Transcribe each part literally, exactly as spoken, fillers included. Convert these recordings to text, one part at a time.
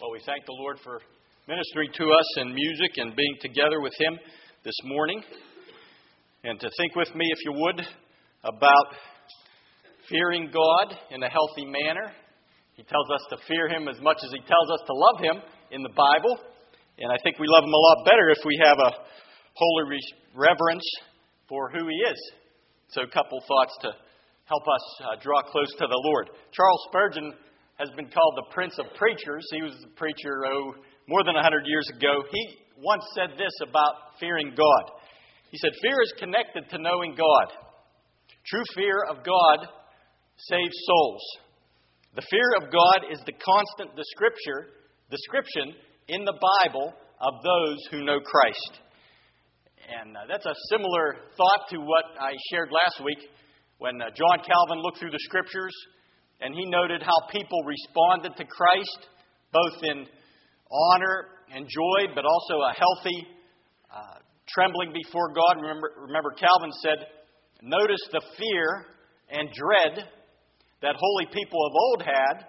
Well, we thank the Lord for ministering to us in music and being together with Him this morning. And to think with me, if you would, about fearing God in a healthy manner. He tells us to fear Him as much as He tells us to love Him in the Bible. And I think we love Him a lot better if we have a holy reverence for who He is. So a couple thoughts to help us uh, draw close to the Lord. Charles Spurgeon has been called the Prince of Preachers. He was a preacher, oh, more than one hundred years ago. He once said this about fearing God. He said, "Fear is connected to knowing God. True fear of God saves souls. The fear of God is the constant description, description in the Bible of those who know Christ." And uh, that's a similar thought to what I shared last week when uh, John Calvin looked through the Scriptures and he noted how people responded to Christ, both in honor and joy, but also a healthy uh, trembling before God. Remember, remember, Calvin said, "Notice the fear and dread that holy people of old had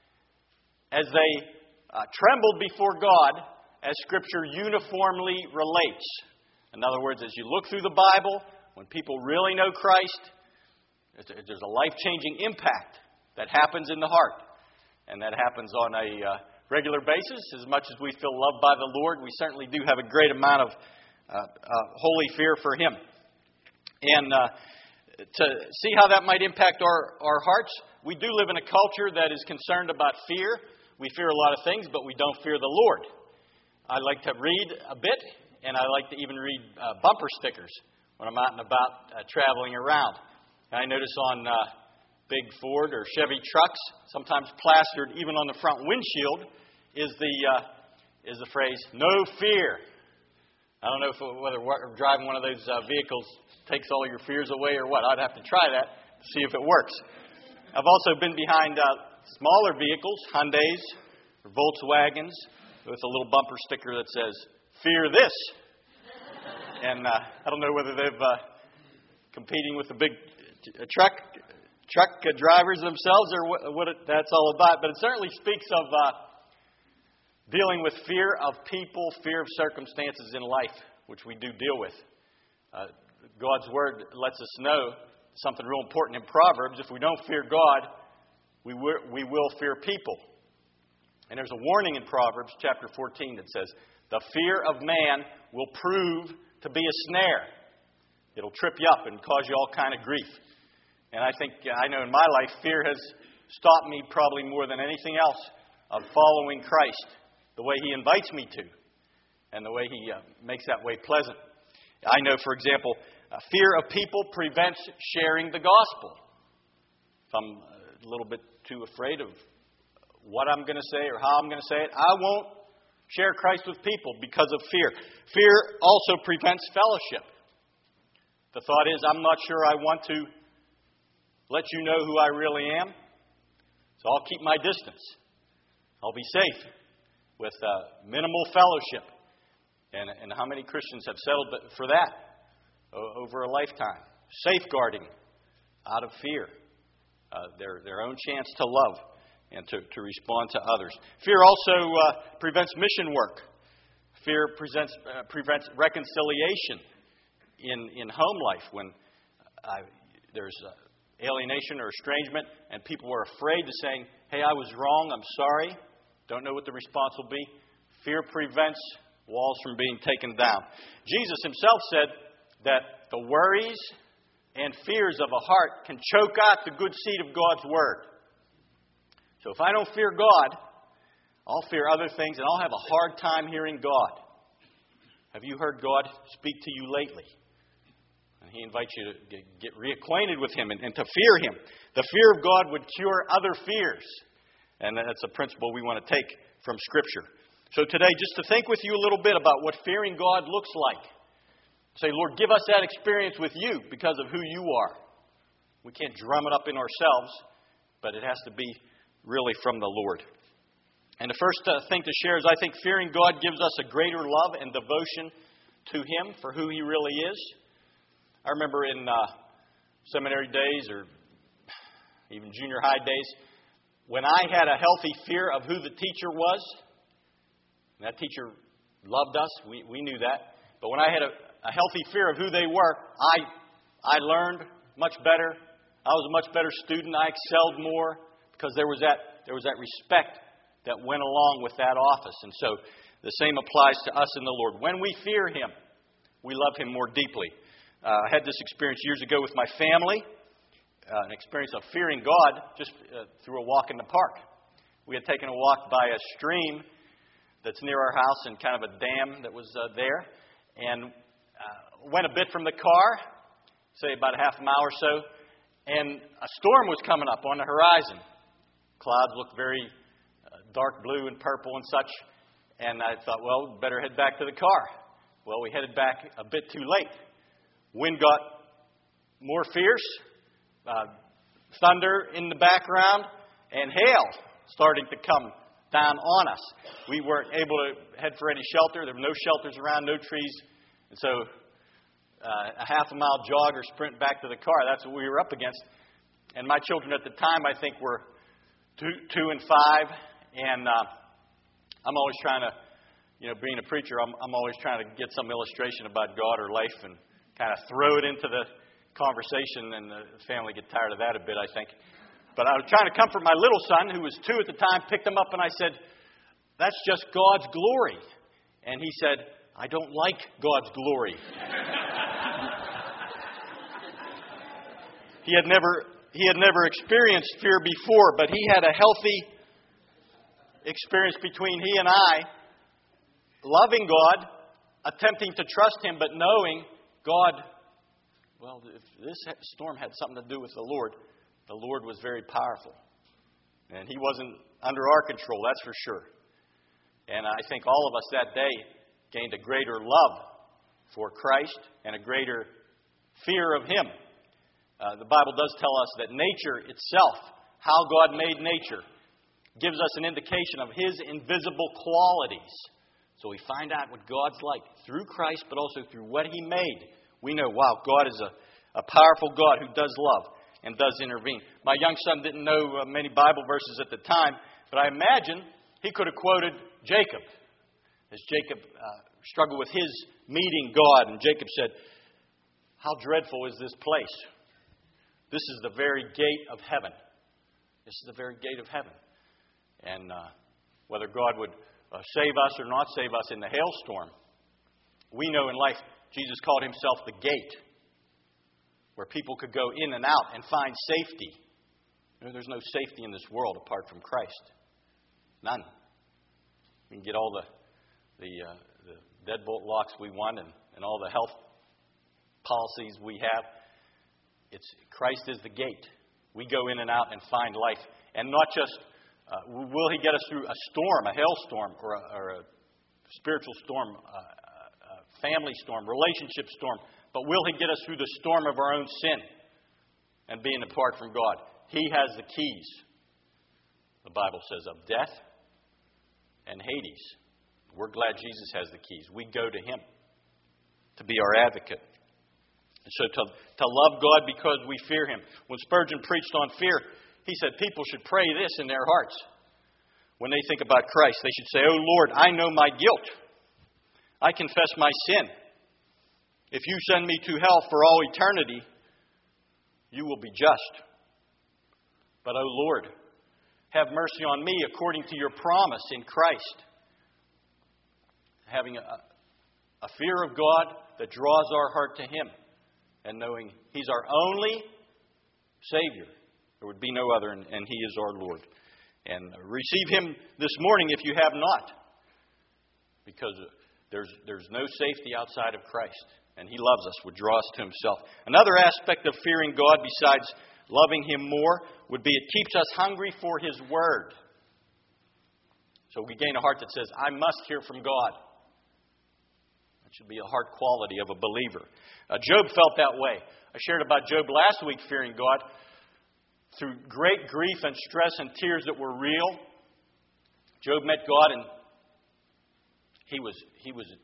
as they uh, trembled before God, as Scripture uniformly relates." In other words, as you look through the Bible, when people really know Christ, there's a life-changing impact that happens in the heart. And that happens on a uh, regular basis. As much as we feel loved by the Lord, we certainly do have a great amount of uh, uh, holy fear for Him. And uh, to see how that might impact our, our hearts, we do live in a culture that is concerned about fear. We fear a lot of things, but we don't fear the Lord. I like to read a bit, and I like to even read uh, bumper stickers when I'm out and about uh, traveling around. And I notice on uh, big Ford or Chevy trucks, sometimes plastered even on the front windshield, is the uh, is the phrase "No fear." I don't know if whether driving one of those uh, vehicles takes all your fears away or what. I'd have to try that to see if it works. I've also been behind uh, smaller vehicles, Hyundais or Volkswagens, with a little bumper sticker that says "Fear this." And uh, I don't know whether they've uh, competing with the big uh, truck. truck drivers themselves or what, what it, that's all about. But it certainly speaks of uh, dealing with fear of people, fear of circumstances in life, which we do deal with. Uh, God's Word lets us know something real important in Proverbs. If we don't fear God, we will, we will fear people. And there's a warning in Proverbs chapter fourteen that says, "The fear of man will prove to be a snare. It'll trip you up and cause you all kind of grief." And I think, I know in my life, fear has stopped me probably more than anything else of following Christ the way He invites me to and the way He uh, makes that way pleasant. I know, for example, uh, fear of people prevents sharing the gospel. If I'm a little bit too afraid of what I'm going to say or how I'm going to say it, I won't share Christ with people because of fear. Fear also prevents fellowship. The thought is, I'm not sure I want to let you know who I really am, so I'll keep my distance. I'll be safe with uh, minimal fellowship. And, and how many Christians have settled for that over a lifetime? Safeguarding out of fear uh, their, their own chance to love and to, to respond to others. Fear also uh, prevents mission work. Fear presents, uh, prevents reconciliation in, in home life when uh, there's uh, alienation or estrangement, and people are afraid to saying, "Hey, I was wrong, I'm sorry," don't know what the response will be. Fear prevents walls from being taken down. Jesus Himself said that the worries and fears of a heart can choke out the good seed of God's Word. So if I don't fear God, I'll fear other things, and I'll have a hard time hearing God. Have you heard God speak to you lately? He invites you to get reacquainted with Him and, and to fear Him. The fear of God would cure other fears. And that's a principle we want to take from Scripture. So today, just to think with you a little bit about what fearing God looks like. Say, "Lord, give us that experience with You because of who You are." We can't drum it up in ourselves, but it has to be really from the Lord. And the first uh, thing to share is I think fearing God gives us a greater love and devotion to Him for who He really is. I remember in uh, seminary days or even junior high days, when I had a healthy fear of who the teacher was, And that teacher loved us. We, we knew that. But when I had a, a healthy fear of who they were, I I learned much better. I was a much better student. I excelled more because there was that there was that respect that went along with that office. And so the same applies to us in the Lord. When we fear Him, we love Him more deeply. Uh, I had this experience years ago with my family, uh, an experience of fearing God just uh, through a walk in the park. We had taken a walk by a stream that's near our house and kind of a dam that was uh, there, and uh, went a bit from the car, say about a half a mile or so, and a storm was coming up on the horizon. Clouds looked very uh, dark blue and purple and such, and I thought, well, better head back to the car. Well, we headed back a bit too late. Wind got more fierce, uh, thunder in the background, and hail starting to come down on us. We weren't able to head for any shelter. There were no shelters around, no trees. And so uh, a half a mile jog or sprint back to the car, that's what we were up against. And my children at the time, I think, were two, two and five. And uh, I'm always trying to, you know, being a preacher, I'm, I'm always trying to get some illustration about God or life and kind of throw it into the conversation. And the family get tired of that a bit, I think. But I was trying to comfort my little son, who was two at the time, picked him up, and I said, that's just God's glory. And he said, I don't like God's glory. he had never he had never experienced fear before, but he had a healthy experience between he and I, loving God, attempting to trust Him, but knowing God, well, if this storm had something to do with the Lord, the Lord was very powerful. And He wasn't under our control, that's for sure. And I think all of us that day gained a greater love for Christ and a greater fear of Him. Uh, the Bible does tell us that nature itself, how God made nature, gives us an indication of His invisible qualities. So we find out what God's like through Christ, but also through what He made. We know, wow, God is a, a powerful God who does love and does intervene. My young son didn't know uh, many Bible verses at the time, but I imagine he could have quoted Jacob, as Jacob uh, struggled with his meeting God. And Jacob said, how dreadful is this place? This is the very gate of heaven. This is the very gate of heaven. And uh, whether God would uh, save us or not save us in the hailstorm, we know in life Jesus called Himself the gate, where people could go in and out and find safety. You know, there's no safety in this world apart from Christ. None. We can get all the the, uh, the deadbolt locks we want and, and all the health policies we have. It's Christ is the gate. We go in and out and find life. And not just, uh, will He get us through a storm, a hailstorm, or a, or a spiritual storm, a, a family storm, relationship storm, but will He get us through the storm of our own sin and being apart from God? He has the keys, the Bible says, of death and Hades. We're glad Jesus has the keys. We go to Him to be our advocate. And so to, to love God because we fear Him. When Spurgeon preached on fear, he said people should pray this in their hearts. When they think about Christ, they should say, oh Lord, I know my guilt. I confess my sin. If you send me to hell for all eternity, you will be just. But, O Lord, have mercy on me according to your promise in Christ. Having a, a fear of God that draws our heart to Him and knowing He's our only Savior. There would be no other, and, and He is our Lord. And receive Him this morning if you have not, because there's, there's no safety outside of Christ. And He loves us, would draw us to Himself. Another aspect of fearing God besides loving Him more would be it keeps us hungry for His Word. So we gain a heart that says, I must hear from God. That should be a heart quality of a believer. Uh, Job felt that way. I shared about Job last week, fearing God. Through great grief and stress and tears that were real, Job met God, and he was he was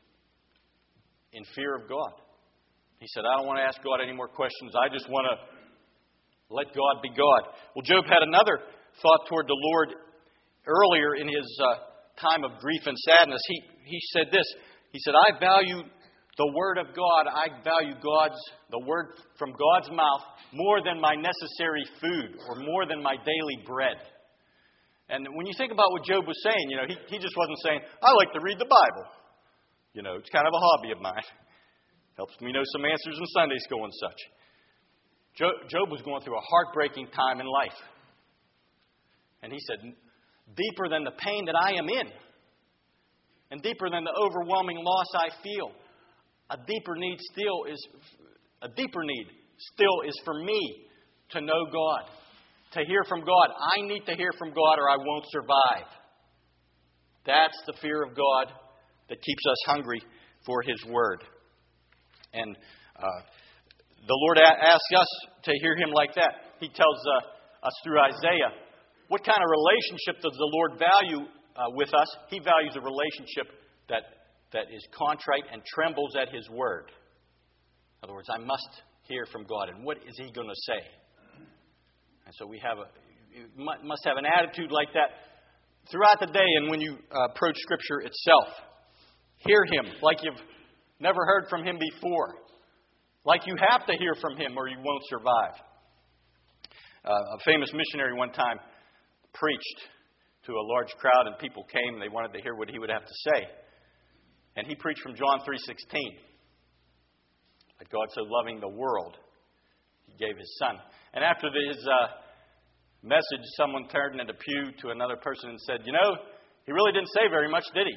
in fear of God. He said, I don't want to ask God any more questions. I just want to let God be God. Well, Job had another thought toward the Lord earlier in his uh, time of grief and sadness, he, he said this. He said, I value the Word of God. I value God's, the Word from God's mouth more than my necessary food or more than my daily bread. And when you think about what Job was saying, you know, he, he just wasn't saying, I like to read the Bible. You know, it's kind of a hobby of mine. Helps me know some answers in Sunday school and such. Job, Job was going through a heartbreaking time in life. And he said, deeper than the pain that I am in, and deeper than the overwhelming loss I feel, a deeper need still is a deeper need still is for me to know God, to hear from God. I need to hear from God or I won't survive. That's the fear of God that keeps us hungry for His Word. And uh, the Lord a- asks us to hear Him like that. He tells uh, us through Isaiah, what kind of relationship does the Lord value uh, with us? He values a relationship that, that is contrite and trembles at His Word. In other words, I must hear from God. And what is He going to say? And so we have a, you must have an attitude like that throughout the day and when you uh, approach Scripture itself. Hear Him like you've never heard from Him before. Like you have to hear from Him or you won't survive. Uh, a famous missionary one time preached to a large crowd and people came and they wanted to hear what he would have to say. And he preached from John three sixteen. That God so loving the world, He gave His Son. And after his uh, message, someone turned in the pew to another person and said, you know, he really didn't say very much, did he?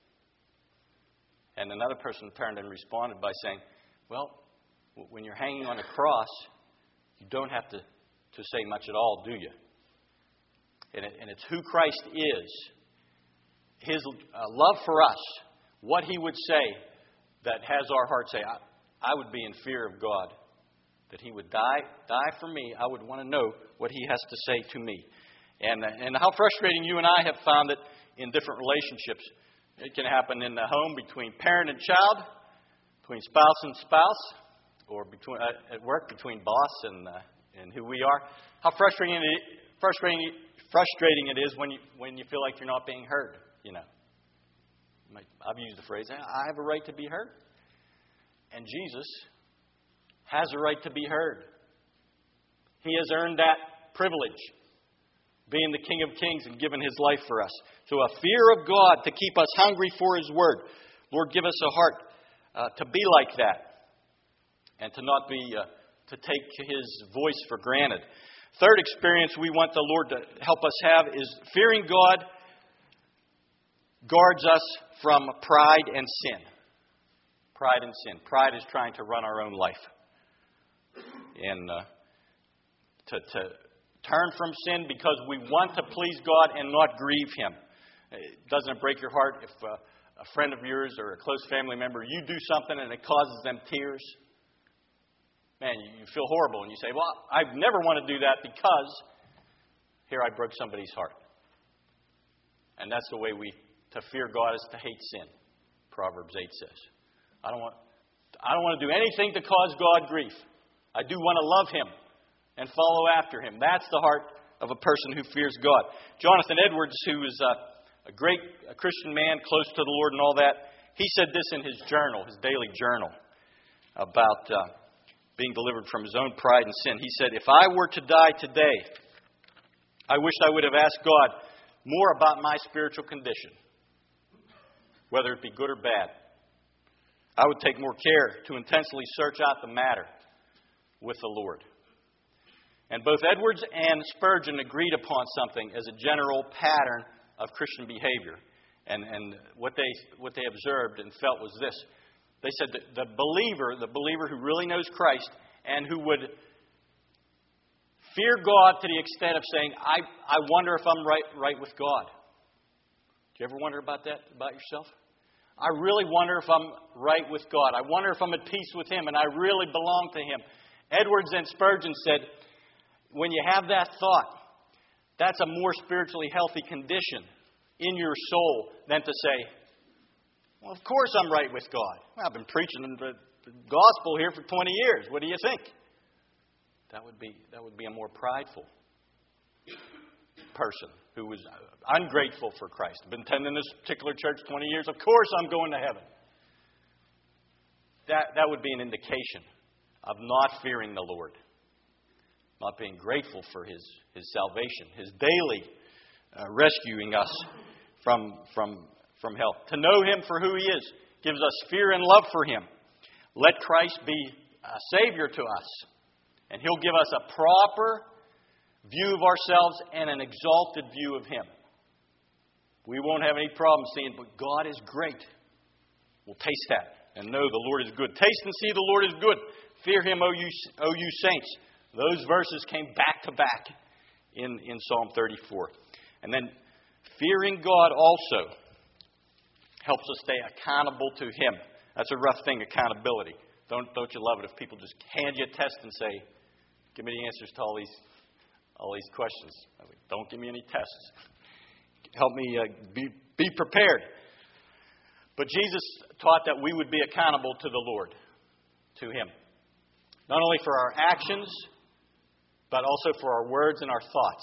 And another person turned and responded by saying, well, when you're hanging on a cross, you don't have to, to say much at all, do you? And, it, and it's who Christ is, His uh, love for us, what He would say that has our heart say, I, I would be in fear of God, that He would die die for me. I would want to know what He has to say to me. And, and how frustrating you and I have found it in different relationships. It can happen in the home between parent and child, between spouse and spouse, or between uh, at work between boss and uh, and who we are. How frustrating it frustrating frustrating it is when you when you feel like you're not being heard. You know, I've used the phrase, "I have a right to be heard," and Jesus has a right to be heard. He has earned that privilege, being the King of Kings and given His life for us. So a fear of God to keep us hungry for His Word. Lord, give us a heart uh, to be like that and to not be, uh, to take His voice for granted. Third experience we want the Lord to help us have is fearing God guards us from pride and sin. Pride and sin. Pride is trying to run our own life. And uh, to... to turn from sin because we want to please God and not grieve Him. Doesn't it break your heart if uh, a friend of yours or a close family member, you do something and it causes them tears? Man, you feel horrible and you say, well, I never want to do that because here I broke somebody's heart. And that's the way we, to fear God is to hate sin, Proverbs eight says. I don't want, I don't want to do anything to cause God grief. I do want to love Him and follow after Him. That's the heart of a person who fears God. Jonathan Edwards, who is a, a great a Christian man, close to the Lord and all that, he said this in his journal, his daily journal, about uh, being delivered from his own pride and sin. He said, if I were to die today, I wish I would have asked God more about my spiritual condition, whether it be good or bad. I would take more care to intensely search out the matter with the Lord. And both Edwards and Spurgeon agreed upon something as a general pattern of Christian behavior. And, and what they what they observed and felt was this. They said that the believer, the believer who really knows Christ and who would fear God to the extent of saying, I, I wonder if I'm right, right with God. Do you ever wonder about that, about yourself? I really wonder if I'm right with God. I wonder if I'm at peace with Him and I really belong to Him. Edwards and Spurgeon said, when you have that thought, that's a more spiritually healthy condition in your soul than to say, well, of course I'm right with God. Well, I've been preaching the gospel here for twenty years. What do you think? That would be that would be a more prideful person who was ungrateful for Christ. I've been attending this particular church twenty years. Of course I'm going to heaven. That, that would be an indication of not fearing the Lord. Not being grateful for His, His salvation. His daily uh, rescuing us from, from, from hell. To know Him for who He is gives us fear and love for Him. Let Christ be a Savior to us. And He'll give us a proper view of ourselves and an exalted view of Him. We won't have any problem saying, but God is great. We'll taste that and know the Lord is good. Taste and see the Lord is good. Fear Him, O you, o you saints. Those verses came back to back in, in Psalm thirty-four. And then fearing God also helps us stay accountable to Him. That's a rough thing, accountability. Don't, don't you love it if people just hand you a test and say, give me the answers to all these all these questions. Don't give me any tests. Help me uh, be, be prepared. But Jesus taught that we would be accountable to the Lord, to Him. Not only for our actions, but also for our words and our thoughts,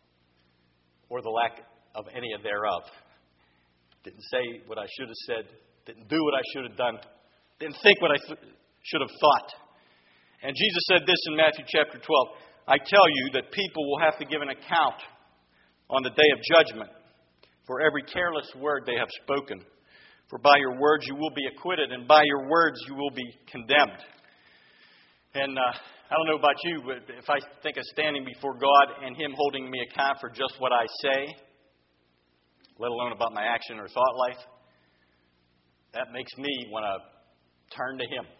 or the lack of any of thereof. Didn't say what I should have said, didn't do what I should have done, didn't think what I th- should have thought. And Jesus said this in Matthew chapter twelve, I tell you that people will have to give an account on the day of judgment for every careless word they have spoken. For by your words you will be acquitted, and by your words you will be condemned. And uh, I don't know about you, but if I think of standing before God and Him holding me account for just what I say, let alone about my action or thought life, that makes me want to turn to Him.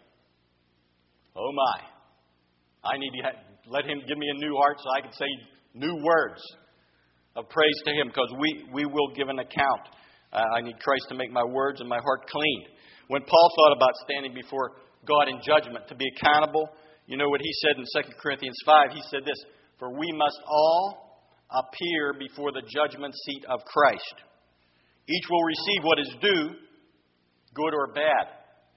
Oh my. I need to ha- let Him give me a new heart so I can say new words of praise to Him, because we, we will give an account. Uh, I need Christ to make my words and my heart clean. When Paul thought about standing before God in judgment to be accountable, you know what he said in Second Corinthians five? He said this, for we must all appear before the judgment seat of Christ. Each will receive what is due, good or bad.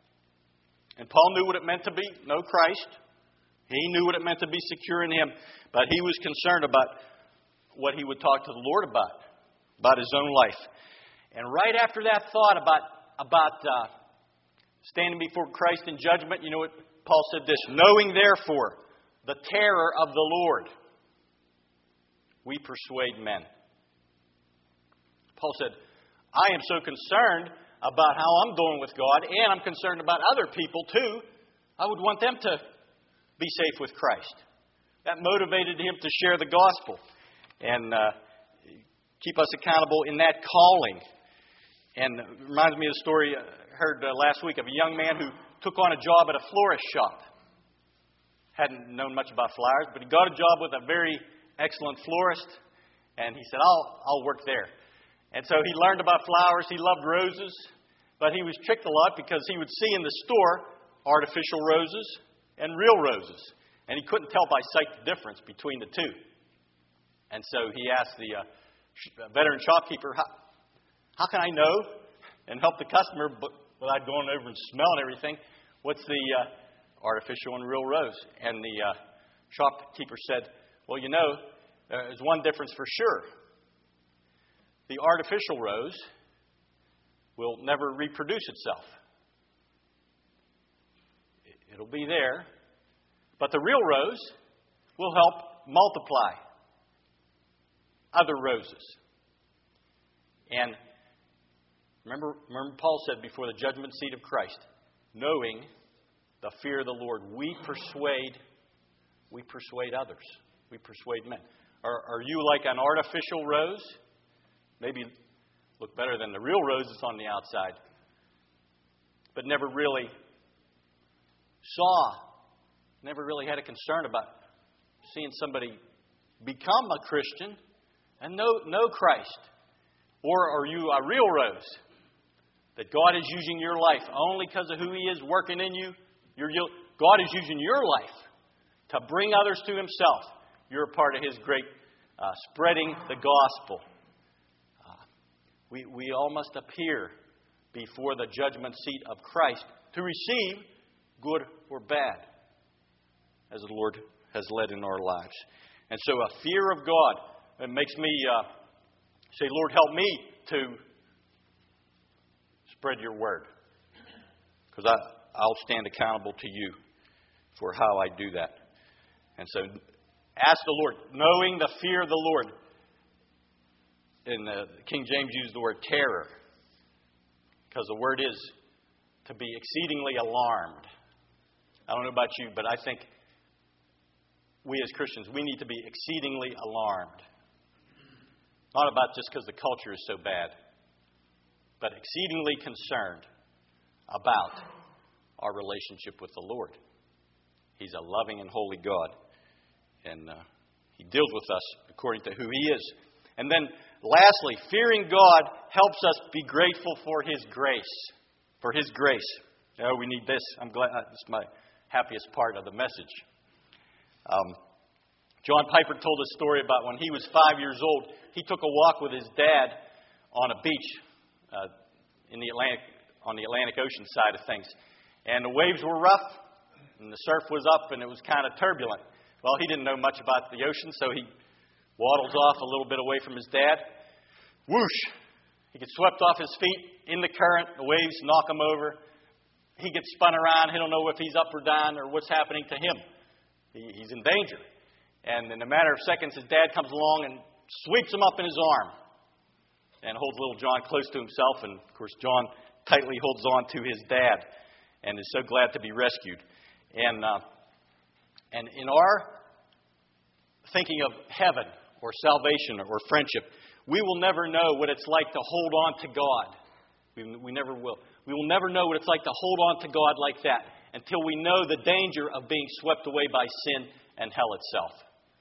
And Paul knew what it meant to be know Christ. He knew what it meant to be secure in Him. But he was concerned about what he would talk to the Lord about, about his own life. And right after that thought about, about uh, standing before Christ in judgment, you know what Paul said this, knowing therefore the terror of the Lord, we persuade men. Paul said, I am so concerned about how I'm doing with God, and I'm concerned about other people too. I would want them to be safe with Christ. That motivated him to share the gospel and uh, keep us accountable in that calling. And it reminds me of a story I heard uh, last week of a young man who took on a job at a florist shop. Hadn't known much about flowers, but he got a job with a very excellent florist, and he said, I'll, I'll work there. And so he learned about flowers. He loved roses, but he was tricked a lot because he would see in the store artificial roses and real roses. And he couldn't tell by sight the difference between the two. And so he asked the uh, veteran shopkeeper, how, how can I know and help the customer but without going over and smelling everything, what's the uh, artificial and real rose? And the uh, shopkeeper said, well, you know, there's one difference for sure. The artificial rose will never reproduce itself. It'll be there. But the real rose will help multiply other roses. And remember, remember Paul said before the judgment seat of Christ, knowing the fear of the Lord, we persuade, we persuade others. We persuade men. Are, are you like an artificial rose? Maybe look better than the real roses on the outside, but never really saw, never really had a concern about seeing somebody become a Christian and know, know Christ. Or are you a real rose that God is using your life only because of who He is working in you? You're, you God is using your life to bring others to Himself. You're a part of His great uh, spreading the gospel. Uh, we, we all must appear before the judgment seat of Christ to receive good or bad, as the Lord has led in our lives. And so a fear of God it makes me uh, say, Lord, help me to spread your word. Because I, I'll stand accountable to you for how I do that. And so ask the Lord, knowing the fear of the Lord. And uh, King James used the word terror. Because the word is to be exceedingly alarmed. I don't know about you, but I think we as Christians, we need to be exceedingly alarmed. Not about just because the culture is so bad, but exceedingly concerned about our relationship with the Lord. He's a loving and holy God, and uh, He deals with us according to who He is. And then, lastly, fearing God helps us be grateful for His grace. For His grace. Oh, we need this. I'm glad. This is my happiest part of the message. Um, John Piper told a story about when he was five years old. He took a walk with his dad on a beach uh, in the Atlantic, on the Atlantic Ocean side of things. And the waves were rough, and the surf was up, and it was kind of turbulent. Well, he didn't know much about the ocean, so he waddles off a little bit away from his dad. Whoosh! He gets swept off his feet in the current. The waves knock him over. He gets spun around. He don't know if he's up or down or what's happening to him. He, he's in danger. And in a matter of seconds, his dad comes along and sweeps him up in his arm and holds little John close to himself. And, of course, John tightly holds on to his dad and is so glad to be rescued. And, uh, and in our thinking of heaven or salvation or friendship, we will never know what it's like to hold on to God. We, we never will. We will never know what it's like to hold on to God like that until we know the danger of being swept away by sin and hell itself.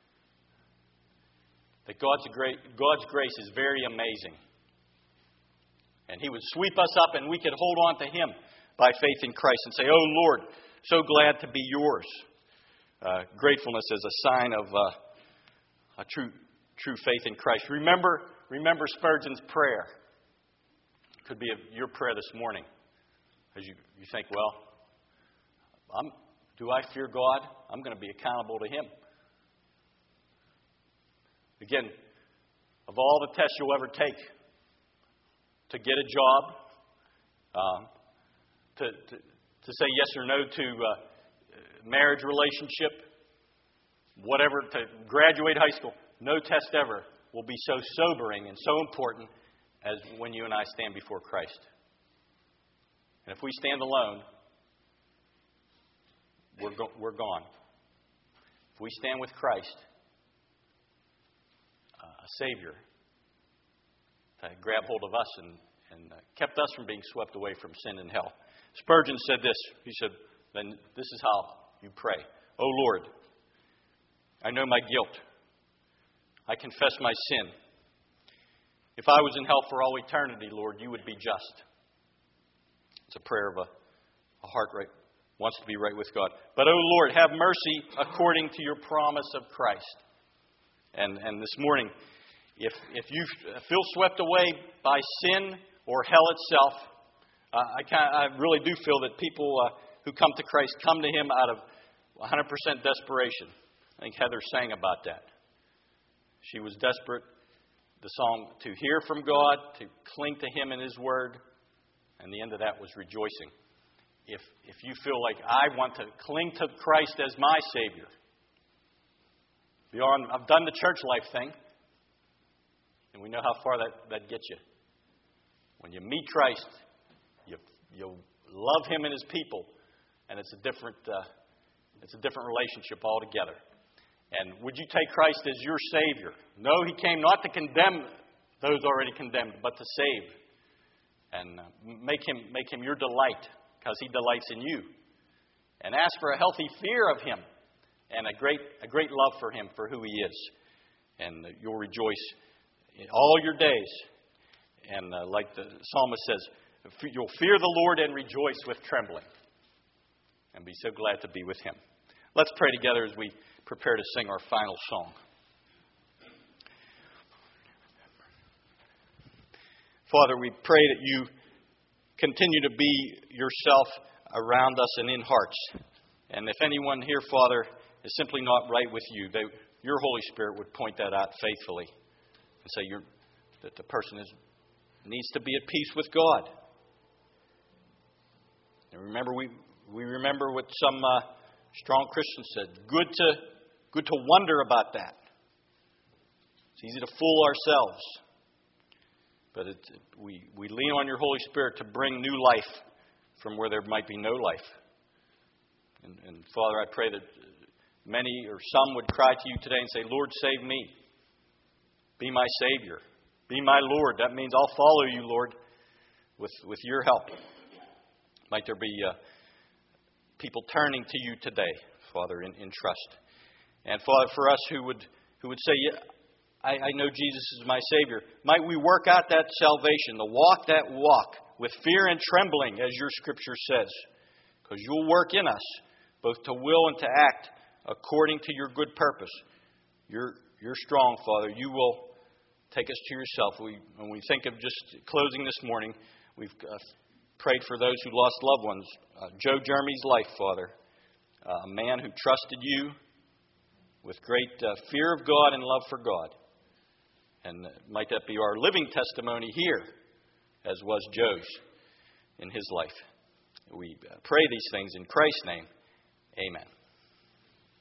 That God's, great, God's grace is very amazing. And He would sweep us up and we could hold on to Him by faith in Christ and say, oh Lord, so glad to be yours. Uh, gratefulness is a sign of uh, a true true faith in Christ. Remember, remember Spurgeon's prayer. It could be a, your prayer this morning. As you, you think, well, I'm, do I fear God? I'm going to be accountable to Him. Again, of all the tests you'll ever take to get a job, um, to, to to say yes or no to uh, marriage relationship, whatever, to graduate high school, no test ever will be so sobering and so important as when you and I stand before Christ. And if we stand alone, we're go- we're gone. If we stand with Christ, uh, a Savior, to grab hold of us and, and uh, kept us from being swept away from sin and hell. Spurgeon said this. He said, then this is how you pray. Oh Lord, I know my guilt. I confess my sin. If I was in hell for all eternity, Lord, you would be just. It's a prayer of a, a heart right, wants to be right with God. But, oh Lord, have mercy according to your promise of Christ. And and this morning, if if you feel swept away by sin or hell itself, uh, I kind I really do feel that people uh, who come to Christ come to Him out of one hundred percent desperation. I think Heather sang about that. She was desperate, the song, to hear from God, to cling to Him and His Word. And the end of that was rejoicing. If if you feel like I want to cling to Christ as my Savior, beyond, I've done the church life thing, and we know how far that, that gets you. When you meet Christ, you you love Him and His people, and it's a different uh, it's a different relationship altogether. And would you take Christ as your Savior? No, He came not to condemn those already condemned, but to save. And uh, make him make him your delight, because He delights in you. And ask for a healthy fear of Him and a great a great love for Him, for who He is. And uh, you'll rejoice in all your days. And uh, like the psalmist says, you'll fear the Lord and rejoice with trembling. And be so glad to be with Him. Let's pray together as we prepare to sing our final song. Father, we pray that you continue to be yourself around us and in hearts. And if anyone here, Father, is simply not right with you, they, your Holy Spirit would point that out faithfully. and say you're, that the person is needs to be at peace with God. And remember, we we remember what some uh, strong Christians said. Good to good to wonder about that. It's easy to fool ourselves, but it, we we lean on your Holy Spirit to bring new life from where there might be no life. And, and Father, I pray that many or some would cry to you today and say, Lord, save me. Be my Savior. Be my Lord. That means I'll follow you, Lord, with, with your help. Might there be uh, people turning to you today, Father, in, in trust. And Father, for us who would who would say, yeah, I, I know Jesus is my Savior, might we work out that salvation, to walk that walk with fear and trembling, as your Scripture says, because you'll work in us, both to will and to act according to your good purpose. You're, you're strong, Father. You will take us to yourself. We, when we think of just closing this morning, we've uh, prayed for those who lost loved ones. Uh, Joe Jeremy's life, Father. Uh, a man who trusted you with great uh, fear of God and love for God. And uh, might that be our living testimony here, as was Joe's in his life. We uh, pray these things in Christ's name. Amen.